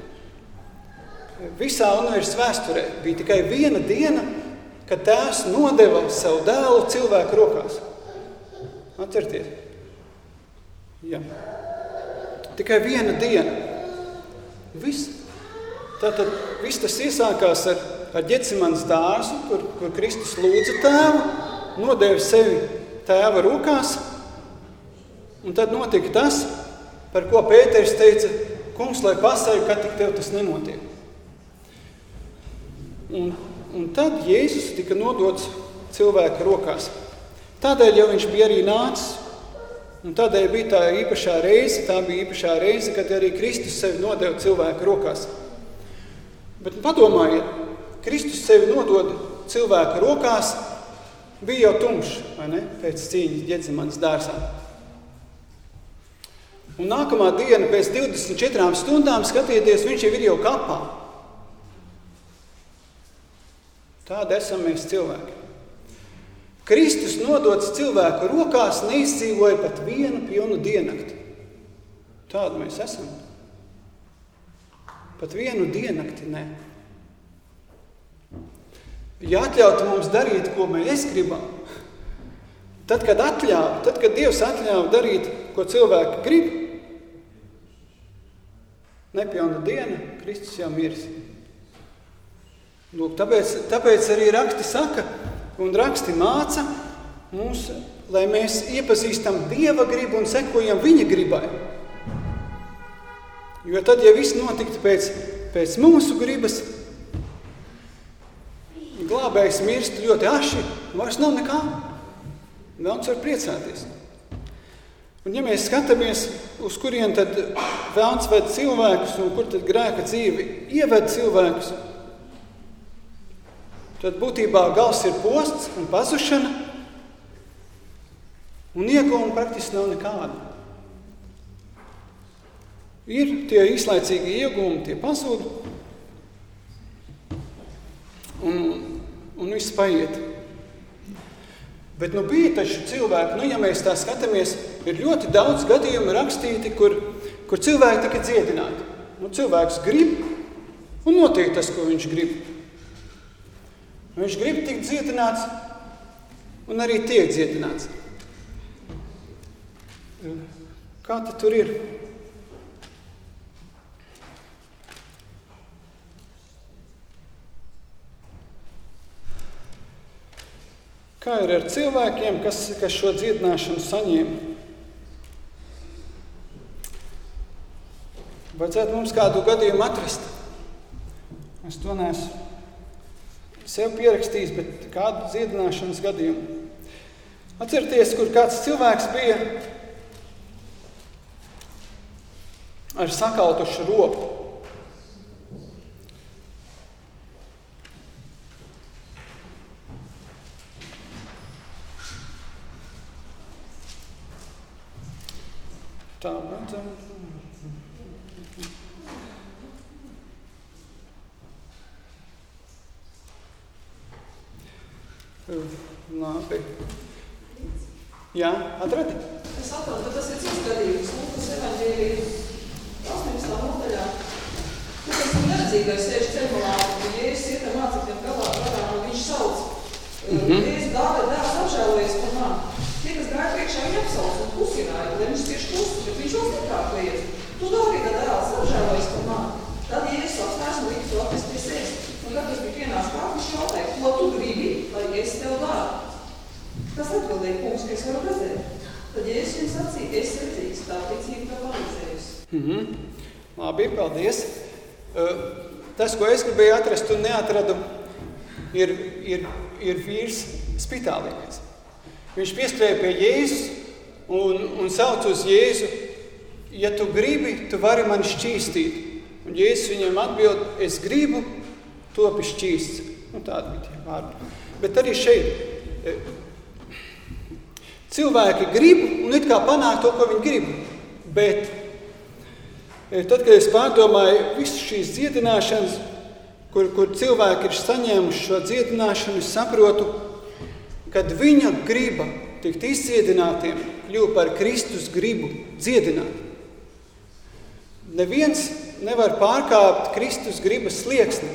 Visā universas vēsturē bija tikai viena diena, kad Tēvs nodeva savu dēlu cilvēku rokās. Atcerieties. Jā. Tikai viena diena. Viss. Tātad viss tas iesākās ar Ģetsemans dārzu, kur Kristus lūdza Tēvu, nodeva sevi Tēva rokās, un tad notika tas, par ko Pēters teica, kungs, lai pasargi, kad tik tev tas nenotiek. Un tad Jēzus tika nodots cilvēka rokās. Tādēļ jau viņš bija arī nācis, un tādēļ bija tā bija īpašā reize, kad arī Kristus sevi nodeva cilvēka rokās. Bet padomājiet, Kristus sevi nodod cilvēka rokās, bija jau tumšs, vai ne, pēc cīņas Ģetsemans dārzā. Un nākamā diena pēc 24 stundām, skatieties, viņš jau kapā. Tādi esam mēs cilvēki. Kristus nodots cilvēku rokās neizdzīvoja pat vienu pilnu diennakti. Tādi mēs esam. Pat vienu diennakti ne. Ja atļautu mums darīt, ko mēs gribam, tad, kad Dievs atļāva darīt, ko cilvēki grib, nepilna diena, Kristus jau miris. Lūk, tāpēc arī raksti saka, un raksti māca mums, lai mēs iepazīstam Dieva gribu un sekojam viņa gribai. Jo tad, ja viss notiktu pēc mūsu gribas, glābējs mirst ļoti aši, vairs nav nekā. Velns var priecāties. Un ja mēs skatāmies, uz kurien tad velns ved cilvēkus un kur tad grēka dzīve ieved cilvēkus, tad būtībā gals ir posts un pazušana, un ieguvuma praktiski nav nekāda. Ir tie īslaicīgi ieguvumi, tie pazūd, un viss paiet. Bet bija taču cilvēki, ja mēs tā skatāmies, ir ļoti daudz gadījumu rakstīti, kur cilvēki tika dziedināti. Cilvēks grib, un notiek tas, ko viņš grib. Viņš grib tikt dziedināts, un arī tiek dziedināts. Kā tad tur ir? Kā ir ar cilvēkiem, kas šo dziedināšanu saņēma? Vajadzētu mums kādu gadījumu atrast. Es to neesmu sev pierakstījis, bet kādu dziedināšanas gadījumu. Atcerieties, kur kāds cilvēks bija ar sakautušu roku. Tā, beidzam. Labi. Jā, atradi?
Es atradu, bet tas ir cits gadījums. Lūkas evaņģēlija 18. nodaļā. Tas ir neredzīgais sēž ceļmalā, un Jēzus iet ar mācekļiem garām, un viņš sauc. Jēzus Dāvida dēls apžēlojies par mani. Tie, kas gāja priekšā, viņi apsauc un klusināja, lai viņš tieši klusi, bet viņš vēl stiprāk liedz. Tu Dāvida dēls apžēlojies par mani. Tad Jēzus apstājās un lika to apvest pie sevis. Un kad tas bija pienācis klāt, viņš jautāja, ko tu gribi, lai es tev daru? Tas atbildēja, kungs, ka es varu redzēt. Tad Jēzus viņam sacīja, es redzīgs, tā ticība tev palīdzējusi.
Labi, paldies. Tas, ko es gribēju atrast un neatradu, ir vīrs spitālīgais. Viņš pieskrēja pie Jēzus un sauc uz Jēzu, ja tu gribi, tu vari mani šķīstīt. Un Jēzus viņiem atbild, es gribu, topi šķīsts. Tādi bija tie vārdi. Bet arī šeit cilvēki grib un it kā panāk to, ko viņi grib. Bet tad, kad es pārdomāju visu šīs dziedināšanas, kur cilvēki ir saņēmuši šo dziedināšanu, es saprotu, kad viņa griba tikt izdziedinātiem, kļuva par Kristus gribu dziedināt. Neviens nevar pārkāpt Kristus gribas slieksni.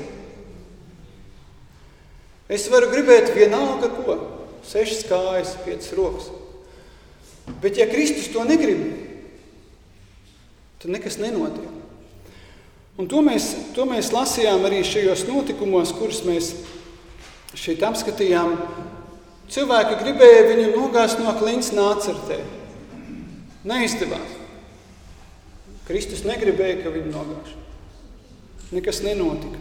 Es varu gribēt vienalga ko, 6 kājas, 5 rokas. Bet ja Kristus to negrib, tad nekas nenotiek. Un to mēs lasījām arī šajos notikumos, kurus mēs šeit apskatījām. Cilvēki gribēja viņu nogāzt no klints Nācertē. Neizdevās. Kristus negribēja, ka viņu nogāž. Nekas nenotika.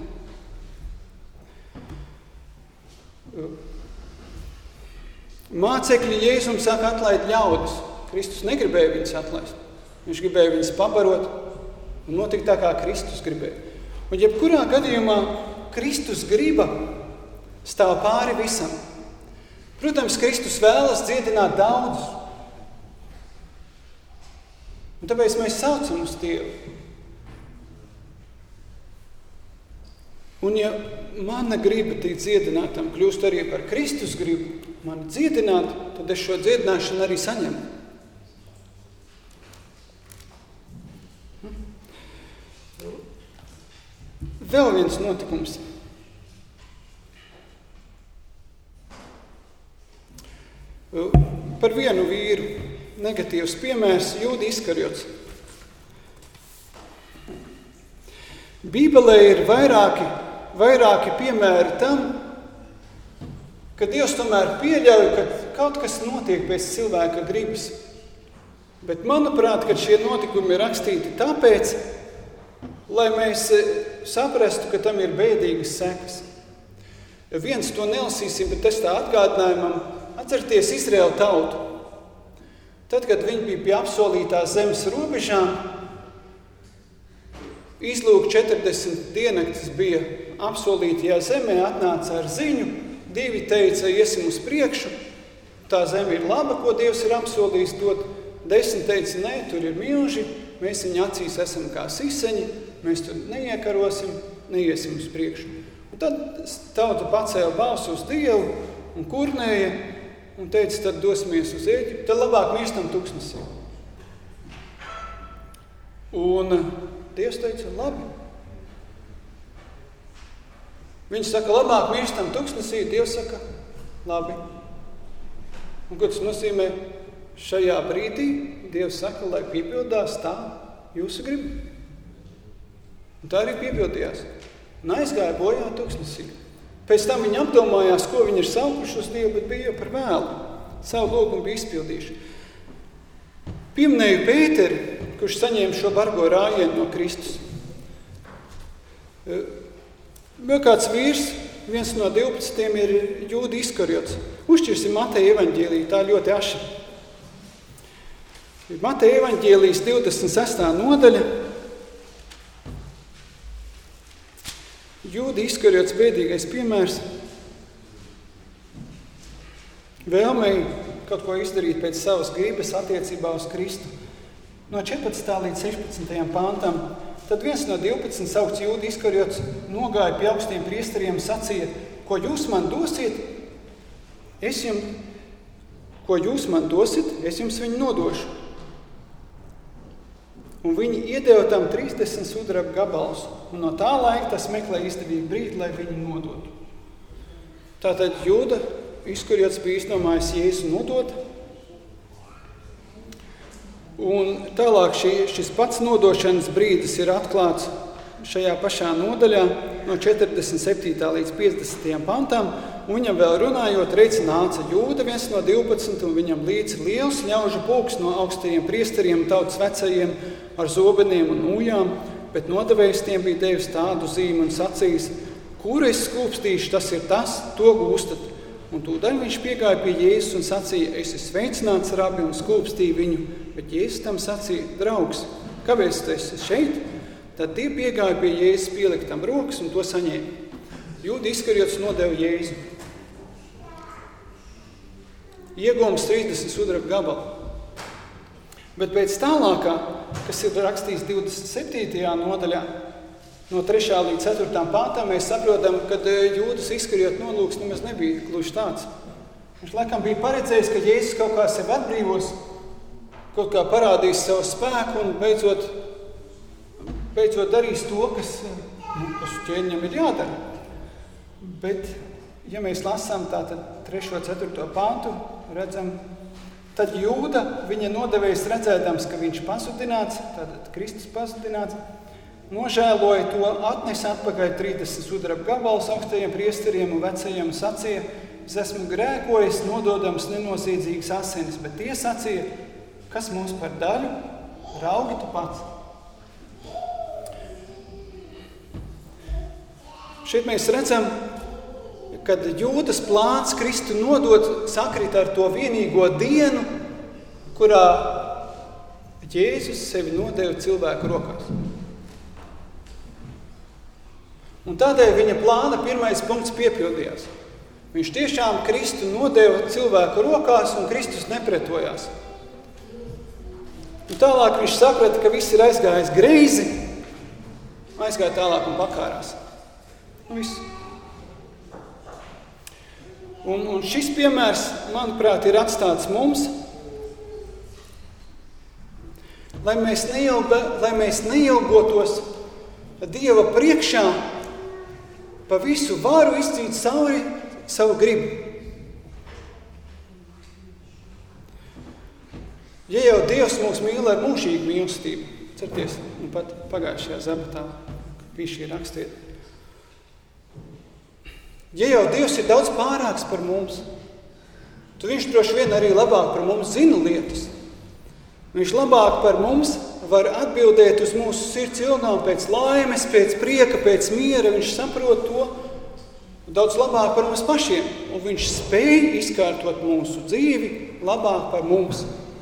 Mācekļi Jēzum saka atlaid ļaudis. Kristus negribēja viņus atlaist. Viņš gribēja viņus pabarot un notika tā, kā Kristus gribēja. Un jebkurā gadījumā Kristus griba stāv pāri visam. Protams, Kristus vēlas dziedināt daudzus. Un tāpēc mēs saucam uz Dievu. Un ja mana griba tiek dziedinātam, kļūst arī par Kristus gribu, mani dziedināt, tad es šo dziedināšanu arī saņemu. Vēl viens notikums. Par vienu vīru negatīvs piemērs Jūda Iskariots. Bībelē ir vairāki piemēri tam, ka Dievs tomēr pieļauj, ka kaut kas notiek pēc cilvēka gribas. Bet manuprāt, ka šie notikumi ir rakstīti tāpēc, lai mēs saprastu, ka tam ir bēdīgas sekas. Viens to nelasīsim, bet es tā atgādinājumam, atcerieties Izraēla tautu. Tad, kad viņi bija pie apsolītās zemes robežām, izlūk 40 diennaktis bija apsolītajā zemē, atnāca ar ziņu, 2 teica, iesim uz priekšu, tā zeme ir laba, ko Dievs ir apsolījis dot, 10 teica, nē, tur ir milži, mēs viņu acīs esam kā siseņi, mēs tur neiekarosim, neiesim uz priekšu. Un tad tauta pacēla balsu uz Dievu un kurnēja un teica, tad dosimies uz Ēģipti, tad labāk mirstam tuksnesī. Un Dievs teica, labi. Viņš saka, labāk mirstam tuksnesī, Dievs saka, labi. Un ko tas nozīmē? Šajā brīdī Dievs saka, lai piepildās tā jūsu griba. Un tā arī piepildījās. Un aizgāja bojā tuksnesī. Pēc tam viņi apdomājās, ko viņi ir saukuši uz Dievu, bet bija jau par vēlu. Savu lūgumu bija izpildījuši. Pieminēju Pēteri, kurš saņēma šo bargo rājienu no Kristus. Vēl kāds vīrs, viens no 12 ir Jūda Iskariots. Uzšķirsim Mateja evaņģēliju, tā ļoti aši. Mateja evaņģēlijas 26. nodaļa. Jūda Iskariots bēdīgais piemērs. Vēlmei kaut ko izdarīt pēc savas gribas attiecībā uz Kristu. No 14. līdz 16. pantam. Tad viens no 12 saukts Jūda Iskariots nogāja pie augstiem priesteriem un sacīja, ko jūs man dosiet, es jums viņu nodošu. Un viņi iedeva tam 30 sudraba gabalus, un no tā laika tas meklē izdevīgu brīdi, lai viņu nodotu. Tātad Jūda Iskariots bija izdomājis Jēzu nodot, un tālāk šis pats nodošanas brīdis ir atklāts šajā pašā nodaļā no 47. līdz 50. pantam, un viņam vēl runājot, reiz nāca Jūda, viens no 12, un viņam līdzi liels ļaužu pulks no augstajiem priesteriem, tautas vecajiem, ar zobeniem un ūjām, bet nodevējs tiem bija devis tādu zīmi un sacījis, kur es skūpstīšu, tas ir tas, to gūstat. Un tūdaļ viņš piegāja pie Jēzus un sacīja, es esmu sveicināts, rabi, un skūpstīja viņu, bet Jēzus tam sacīja, draugs, kāpēc tu esi šeit? Tad tie piegāja pie Jēzus pieliktam rokas un to saņēma. Jūda Iskariots nodeva Jēzu. Iegūms 30 sudraba gabalu. Bet pēc tālākā, kas ir rakstīts 27. nodaļā, no 3. līdz 4. pāntām, mēs saprotam, ka Jūdas Iskariota nolūks nemaz nebija gluži tāds. Viņš laikam bija paredzējis, ka Jēzus kaut kā sevi atbrīvos, kaut kā parādīs savu spēku un beidzot darīs to, kas ķēniņam ir jādara. Bet, ja mēs lasām tātad 3. 4. pāntu, redzam, tad Jūda, viņa nodevējs redzēdams, ka viņš pasudināts, tātad Kristus pasudināts, nožēloja to, atnesa atpakaļ 30 sudraba gabalus augstajiem priesteriem un vecajiem un sacīja: es esmu grēkojis, nododams nenoziedzīgas asinis, bet tie sacīja: kas mums par daļu, raugi tu pats. Šeit mēs redzam, kad Jūdas plāns Kristu nodot sakrit ar to vienīgo dienu, kurā Jēzus sevi nodeva cilvēku rokās. Un tādēļ viņa plāna pirmais punkts piepildījās. Viņš tiešām Kristu nodeva cilvēku rokās un Kristus nepretojās. Un tālāk viņš saprata, ka viss ir aizgājis greizi, aizgāja tālāk un pakārās. Viss. Un šis piemērs, manuprāt, ir atstāts mums, lai mēs neilgotos Dieva priekšā pa visu varu izcīt cauri savu gribu. Ja jau Dievs mūs mīl ar mūžīgu mīlestību, certies, un pat pagājušajā zabatā, bija šī rakstiet. Ja jau Dievs ir daudz pārāks par mums, tad viņš droši vien arī labāk par mums zina lietas. Viņš labāk par mums var atbildēt uz mūsu sirds ilgām pēc laimes, pēc prieka, pēc miera. Viņš saprot to daudz labāk par mums pašiem. Un viņš spēj izkārtot mūsu dzīvi labāk par mums.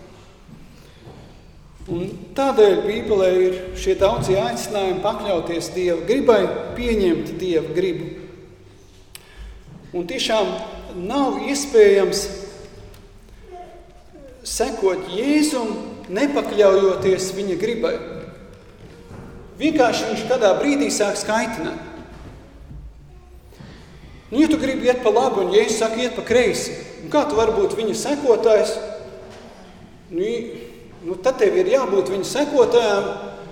Un tādēļ Bībelē ir šie daudzie aicinājumi pakļauties Dieva gribai, pieņemt Dieva gribu. Un tiešām nav iespējams sekot Jēzum, nepakļaujoties viņa gribai. Vienkārši viņš kādā brīdī sāk skaitināt. Ja tu gribi iet pa labi un Jēzus saka iet pa kreisi, un kā tu vari būt viņa sekotājs? Tad tev ir jābūt viņa sekotājām.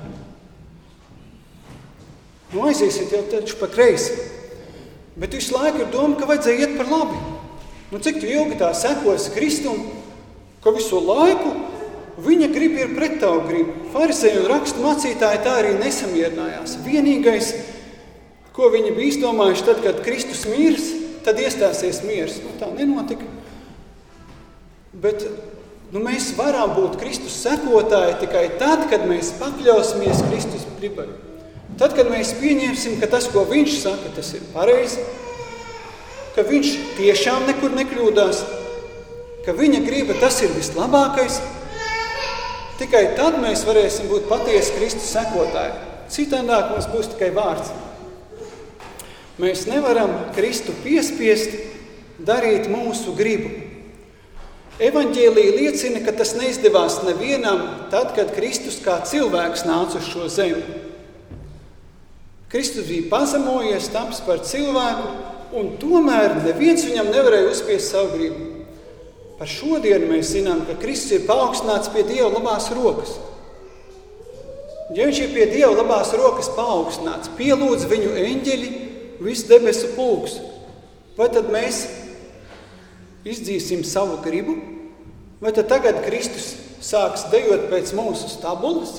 Aiziesiet jau taču pa kreisi. Bet visu laiku ir doma, ka vajadzēja iet par labi. Cik tu ilgi tā sekosi Kristum, ka visu laiku viņa griba ir pret tavu gribu. Fariseji un rakstu mācītāji tā arī nesamierinājās. Vienīgais, ko viņi bija izdomājuši tad, kad Kristus mirs, tad iestāsies miers. Tā nenotika. Bet mēs varam būt Kristus sekotāji tikai tad, kad mēs pakļausimies Kristus gribai. Tad, kad mēs pieņemsim, ka tas, ko viņš saka, tas ir pareizi, ka viņš tiešām nekur nekļūdās, ka viņa griba tas ir vislabākais, tikai tad mēs varēsim būt patiesi Kristus sekotāji. Citādāk mums būs tikai vārds. Mēs nevaram Kristu piespiest darīt mūsu gribu. Evaņģēlija liecina, ka tas neizdevās nevienam tad, kad Kristus kā cilvēks nāca uz šo zemi. Kristus bija pazemojies, taps par cilvēku, un tomēr neviens viņam nevarēja uzspiest savu gribu. Par šodienu mēs zinām, ka Kristus ir paaugstināts pie Dieva labās rokas. Ja viņš ir pie Dieva labās rokas paaugstināts, pielūdz viņu eņģeļi, visu debesu pulks, vai tad mēs izdzīsim savu gribu? Vai tad tagad Kristus sāks dejot pēc mūsu stabulas?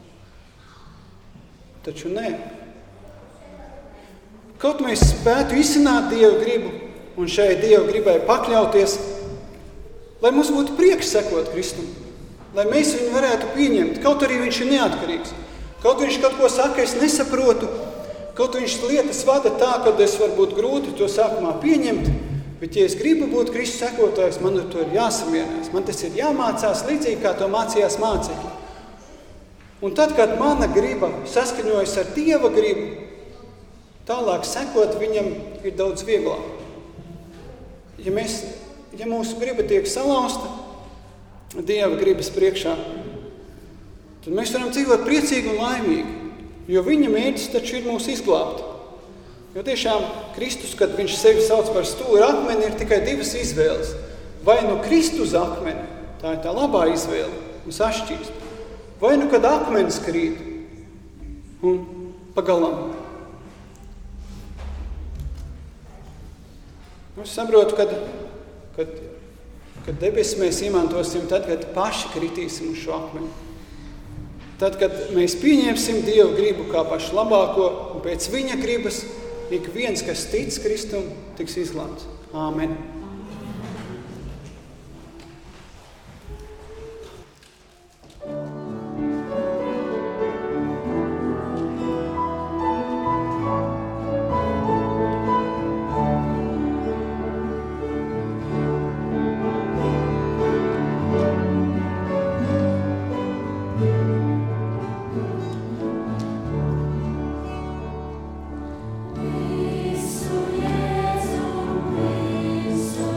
Taču nē. Kaut mēs spētu izsināt Dieva gribu un šai Dieva gribai pakļauties, lai mums būtu prieks sekot Kristum, lai mēs viņu varētu pieņemt, kaut arī viņš ir neatkarīgs. Kaut viņš kaut ko saka, es nesaprotu, kaut viņš lietas vada tā, ka es varbūt grūti to sākumā pieņemt, bet ja es gribu būt Kristus sekotājs, man ar to ir jāsamierinās, man tas ir jāmācās līdzīgi, kā to mācījās mācekļi. Un tad, kad mana griba saskaņojas ar Dieva gribu, tālāk sekot viņam ir daudz vieglāk. Ja mūsu griba tiek salauzta Dieva gribas priekšā, tad mēs varam dzīvot priecīgi un laimīgi, jo viņa mērķis taču ir mūs izglābt. Jo tiešām Kristus, kad viņš sevi sauc par stūra akmeni, ir tikai divas izvēles. Vai nu Kristus akmeni, tā ir tā labā izvēle, un sašķīst. Vai nu, kad akmenis krīt un pagalam. Es saprotu, kad debesis mēs izmantosim tad, kad paši kritīsim uz šo akmeni. Tad, kad mēs pieņemsim Dieva gribu kā pašu labāko, un pēc viņa gribas ik viens, kas tic Kristum, tiks izglābts. Āmen.
So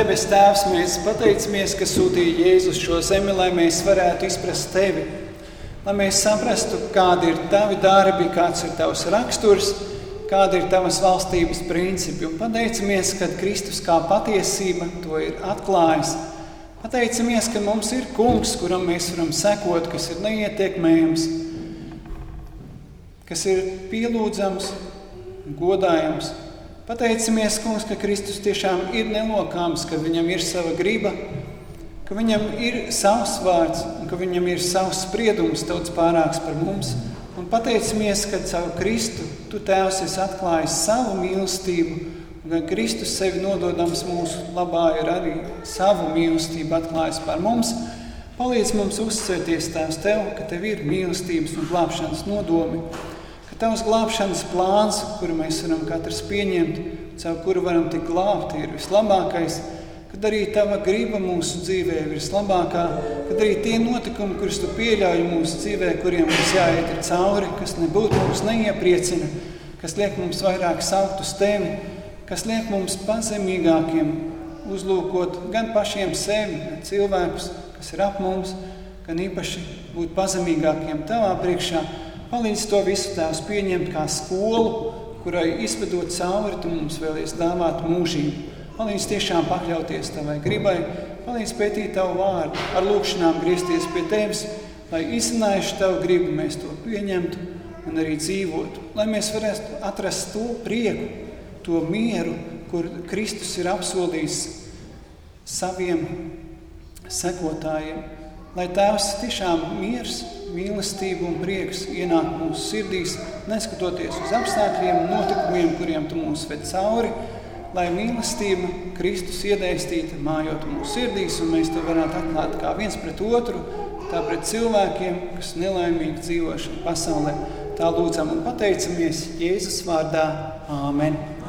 debes Tēvs, mēs pateicamies, ka sūtīja Jēzus šo zemi, lai mēs varētu izprast Tevi. Lai mēs saprastu, kādi ir Tavi darbi, kāds ir Tavs raksturs, kādi ir Tavas valstības principi. Un pateicamies, ka Kristus kā patiesība to ir atklājis. Pateicamies, ka mums ir kungs, kuram mēs varam sekot, kas ir neietekmējams, kas ir pielūdzams, godājams. Pateicamies, kungs, ka Kristus tiešām ir nelokāms, ka viņam ir sava griba, ka viņam ir savs vārds un ka viņam ir savs spriedums daudz pārāks par mums. Un pateicamies, ka caur Kristu Tu, Tēvs, esi atklājis savu mīlestību, un ka Kristus sevi nododams mūsu labā ir arī savu mīlestību atklājis par mums. Palīdz mums uzticēties, Tēvs, Tev, ka Tev ir mīlestības un glābšanas nodomi, ka Tavs glābšanas plāns, kuru mēs varam katrs pieņemt, caur kuru varam tik glābt, ir vislabākais, kad arī Tava griba mūsu dzīvē ir vislabākā, kad arī tie notikumi, kurus Tu pieļauj mūsu dzīvē, kuriem mums jāiet ir cauri, kas nebūtu mums neiepriecina, kas liek mums vairāk saukt uz Tevi, kas liek mums pazemīgākiem uzlūkot gan pašiem sevi, gan cilvēkus, kas ir ap mums, gan īpaši būt pazemīgākiem Tavā priekšā. Palīdz to visu, Tēvs, pieņemt kā skolu, kurai izvedot cauri, Tu mums vēlies dāvāt mūžību. Palīdz tiešām pakļauties Tavai gribai, palīdz pētīt Tavu vārdu, ar lūkšanām griezties pie Tevis, lai izcinājuši Tavu gribu mēs to pieņemtu un arī dzīvotu. Lai mēs varētu atrast to prieku, to mieru, kur Kristus ir apsolījis saviem sekotājiem. Lai Tēvs tiešām miers, mīlestība un prieks ienāk mūsu sirdīs, neskatoties uz apstākļiem un notikumiem, kuriem Tu mūs ved cauri, lai mīlestība Kristus iedēstīta mājot mūsu sirdīs, un mēs to varētu atklāt kā viens pret otru, tā pret cilvēkiem, kas nelaimīgi dzīvo šajā pasaulē. Tā lūdzam un pateicamies Jēzus vārdā. Āmen.